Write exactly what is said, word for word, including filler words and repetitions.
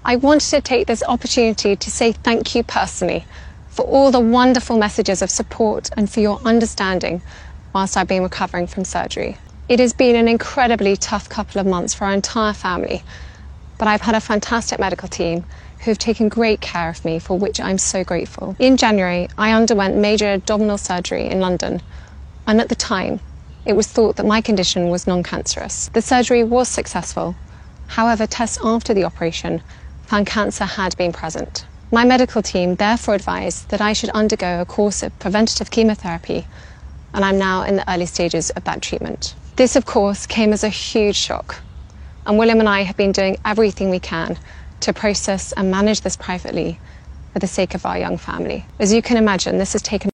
I wanted to take this opportunity to say thank you personally for all the wonderful messages of support and for your understanding whilst I've been recovering from surgery. It has been an incredibly tough couple of months for our entire family, but I've had a fantastic medical team who have taken great care of me, for which I'm so grateful. In January, I underwent major abdominal surgery in London, and at the time, it was thought that my condition was non-cancerous. The surgery was successful. However, tests after the operation found cancer had been present. My medical team therefore advised that I should undergo a course of preventative chemotherapy, and I'm now in the early stages of that treatment. This, of course, came as a huge shock, and William and I have been doing everything we can to process and manage this privately for the sake of our young family. As you can imagine, this has taken